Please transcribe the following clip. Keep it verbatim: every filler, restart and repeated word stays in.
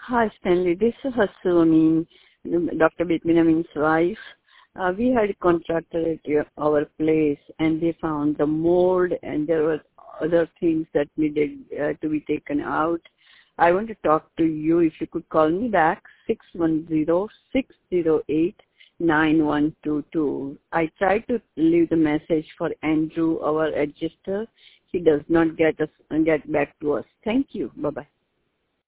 Hi, Stanley. This is Hassoumi, Doctor Bitminamin's wife. Uh, we had a contractor at your, our place, and they found the mold, and there were other things that needed uh, to be taken out. I want to talk to you. If you could call me back, six one zero, six zero eight, nine one two two. I tried to leave the message for Andrew, our adjuster. He does not get us get back to us. Thank you. Bye-bye.